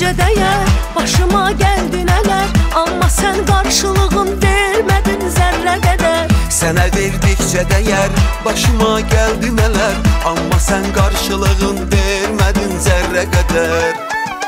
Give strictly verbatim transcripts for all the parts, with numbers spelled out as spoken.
verdikcə dəyər, başıma gəldi nələr, amma sən qarşılığın vermədin zərrə qədər. Sənə verdikcə dəyər, başıma gəldi nələr, amma sən qarşılığın vermədin zərrə qədər.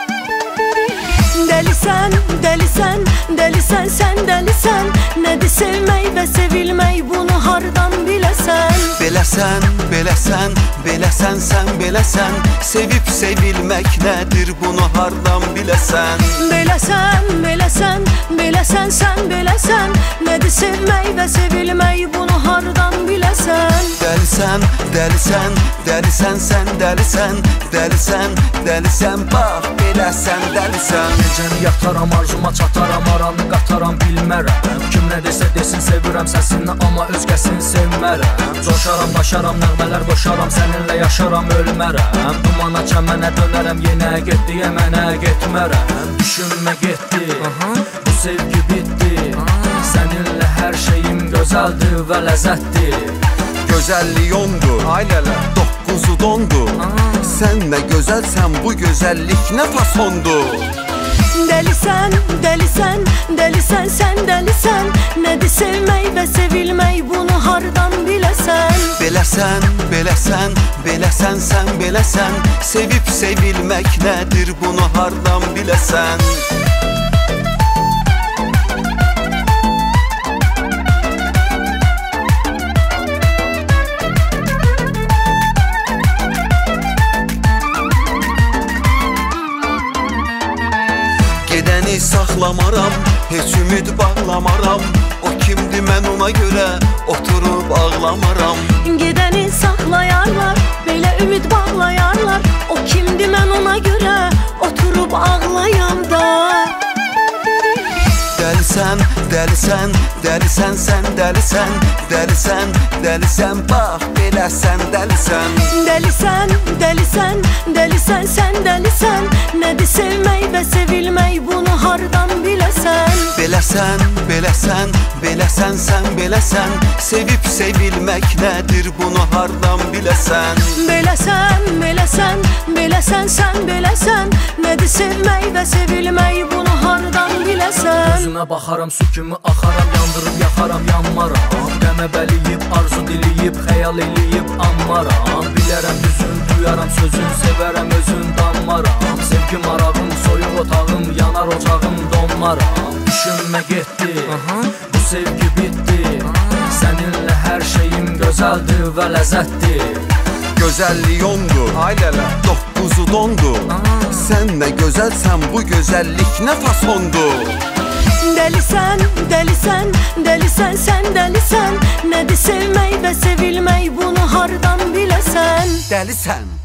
Dəlisən, dəlisən, dəlisən, sən dəlisən, nədir sevmək və sevilmək, bunu hardan biləsən? Beləsən, beləsən, beləsən, sən beləsən, sevib sevilmək nədir, bunu hardan biləsən? Beləsən, beləsən, beləsən, sən beləsən, nədir sevmək və sevilmək, bunu hardan biləsən? Dəlisən, dəlisən, dəlisən, sən dəlisən, dəlisən, dəlisən, bax beləsən, dəlisən. Necəni yataram, arzuma çataram, aranı qataram, bilmərəm. Kim nə desə desin, sevirəm səsini, amma özgəsini sevmərəm. Coşaram, daşaram, nəğmələr qoşaram, səninlə yaşaram, ölmərəm. Dumana çəmənə dönərəm, yenə getdi, mənə getmərəm. Düşünmə getdi, bu sevgi bitdi. Səninlə hər şeyim gözəldir və ləzzətdir. Gözəllik ondur, ailələ, doqquzu dondur. Sən nə gözəlsən, bu gözəllik nə fasondur. Dəlisən, dəlisən, dəlisən, sən dəlisən, nədir sevmək və sevilmək, bunu hardan biləsən? Beləsən, beləsən, beləsən, sən beləsən, sevib sevilmək nədir, bunu hardan biləsən? Gedəni saxlamaram, heç ümid bağlamaram. O kimdir, mən ona görə oturub ağlamaram. Gedəni saxlayarlar, belə ümid bağlayarlar. O kimdir, mən ona görə oturub ağlayam da. Dəlisən, dəlisən, dəlisən, sən dəlisən, dəlisən, dəlisən, bax beləsən, dəlisən. Dəlisən, dəlisən, dəlisən, sən dəlisən, nədir sevmək və sevilmək, bunu hardan biləsən? Beləsən, beləsən, beləsən, sən beləsən, sevib sevilmək nədir, bunu hardan biləsən? Beləsən, beləsən, beləsən, sən beləsən, nədir sevmək və sevilmək, bunu hardan biləsən? Gözünə baxaram, su kimi axaram, yandırıb yaxaram, yanmaram. Qəmə bəliyib, arzu diliyib, xəyal eləyib, anmaram. Bilərəm düzün, duyaram sözün, sevərəm özün, danmaram. Sevgi marağım, soyuq otağım, yanar ocağım, donmaram. Düşünmə getdi, bu sevgi bitdi. Səninlə hər şeyim gözəldir və ləzzətdir. Gözəllik ondur, ailələ, doqquzu dondur. Sən nə gözəlsən, bu gözəllik nə fasondur. Dəlisən, dəlisən, dəlisən, sən dəlisən, nədir sevmək və sevilmək, bunu hardan biləsən? Dəlisən.